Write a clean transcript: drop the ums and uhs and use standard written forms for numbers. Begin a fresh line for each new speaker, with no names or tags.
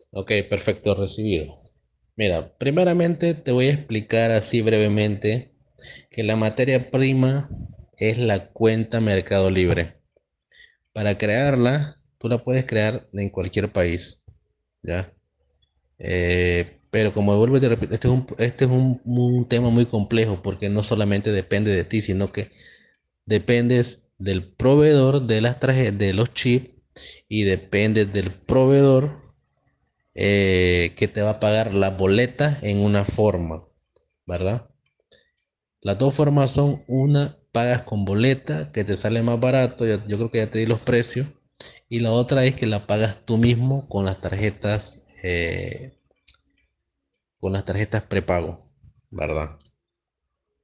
Ok, perfecto, recibido. Mira, primeramente te voy a explicar así brevemente que la materia prima es la cuenta Mercado Libre. Para crearla, tú la puedes crear en cualquier país, ¿ya? Pero como vuelvo y te repito, este es un tema muy complejo porque no solamente depende de ti, sino que dependes del proveedor de las tarjetas, de los chips, y dependes del proveedor que te va a pagar la boleta en una forma, ¿verdad? Las dos formas son: una, pagas con boleta, que te sale más barato, yo creo que ya te di los precios, y la otra es que la pagas tú mismo con las tarjetas prepago, ¿verdad?